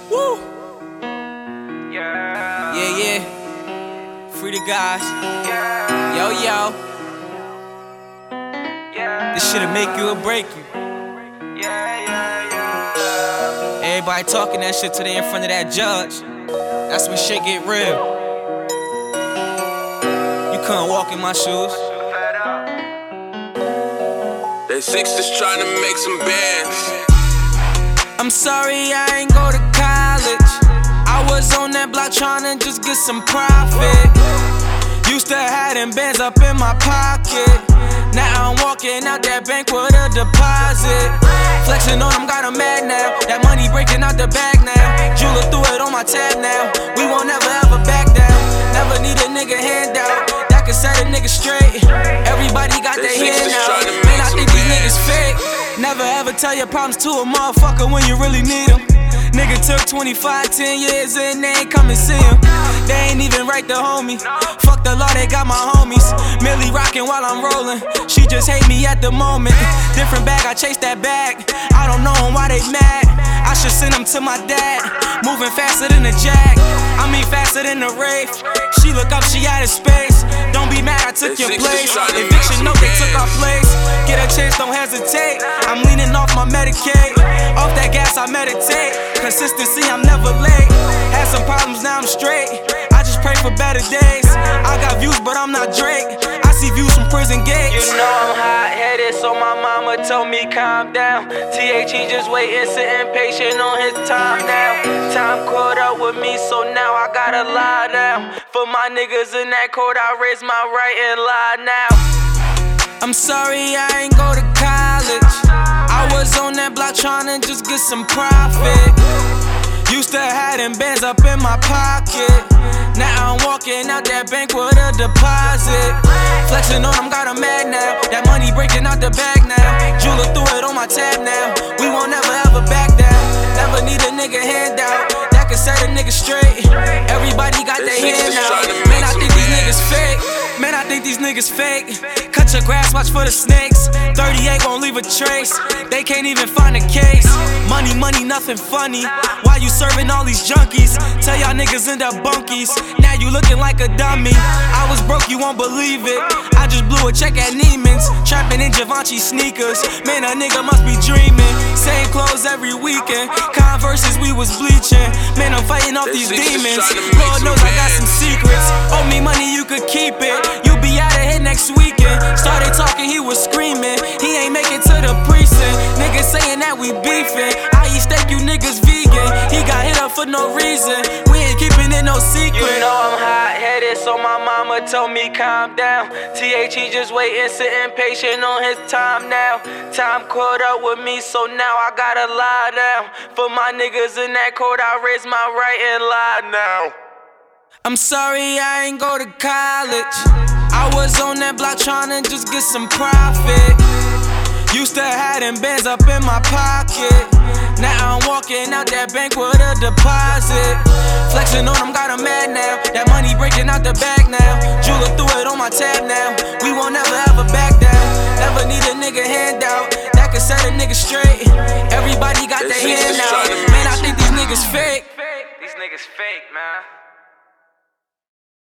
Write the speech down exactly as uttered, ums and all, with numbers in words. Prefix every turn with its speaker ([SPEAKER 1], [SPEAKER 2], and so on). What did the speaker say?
[SPEAKER 1] Woo! Yeah, yeah, yeah. Free the guys. Yeah. Yo, yo. Yeah. This shit'll make you or break you. Yeah, yeah, yeah. Everybody talking that shit till they in front of that judge. That's when shit get real. You couldn't walk in my shoes.
[SPEAKER 2] They sixties trying to make some bands.
[SPEAKER 1] I'm sorry I ain't go to college. I was on that block tryna just get some profit. Used to have them bands up in my pocket. Now I'm walking out that bank with a deposit. Flexing on them, got them mad now. That money breaking out the bag now. Jeweler threw it on my tab now. We won't never ever back down. Never need a nigga handout that can set a nigga straight. Everybody got their hand out. Man, I think these niggas fake. Never ever tell your problems to a motherfucker when you really need them. Nigga took twenty-five, ten years and they ain't come and see him. They ain't even right the homie. Fuck the law, they got my homies. Millie rockin' while I'm rollin'. She just hate me at the moment. Different bag, I chase that bag. I don't know why they mad. I should send them to my dad. Moving faster than a jack. I mean faster than a Wraith. She look up, she out of space. Don't be mad, I took your place. Eviction note, they took our place. Get a chance, don't hesitate. I'm leaning off my Medicaid. Off that gas, I meditate. Consistency, I'm never late. Had some problems, now I'm straight. I just pray for better days. I got views, but I'm not Drake. I see views from prison gates. You know I'm hot-headed, so my mama told me calm down. T H E just waiting, sitting patient on his time now. Time caught up with me, so now I gotta lie down. For my niggas in that court, I raise my right and lie now. I'm sorry I ain't go to college. I was on that block tryna just get some profit. Used to have them bands up in my pocket. Now I'm walking out that bank with a deposit. Flexing on them, got them mad now. That money breaking out the bag now. Jeweler threw it on my tab now. We won't never ever back down. Never need a nigga handout that can set a nigga straight. Everybody got their hand out. Man, I think these niggas fake. Man, I think these niggas fake. Cut your grass, watch for the snakes. thirty-eight won't leave a trace. They can't even find a case. Money, money, nothing funny. Why you serving all these junkies? Tell y'all niggas end up bunkies. Now you looking like a dummy. I was broke, you won't believe it. I just blew a check at Neiman's. Trapping in Givenchy sneakers. Man, a nigga must be dreaming. Same clothes every weekend. Converses, we was bleaching. Man, I'm fighting off these demons. Lord knows I got some secrets. Owe me money, you could keep it. You be out of here next weekend. Started talking, he was screaming. He ain't make it to the precinct. Niggas saying that we beefing. I eat steak, you niggas vegan. He got hit up for no reason. We ain't keeping it no secret. You know I'm hot-headed, so my mama told me calm down. T H E just waiting, sitting patient on his time now. Time caught up with me, so now I gotta lie down. For my niggas in that court, I raise my right and lie now. I'm sorry I ain't go to college. I was on that block tryna just get some profit. Used to have them bands up in my pocket. Now I'm walking out that bank with a deposit. Flexing on them, got them mad now. That money breaking out the bag now. Jeweler threw it on my tab now. We won't never ever back down. Never need a nigga handout that can set a nigga straight. Everybody got their hand out. Man, I think these niggas fake. These niggas fake, man.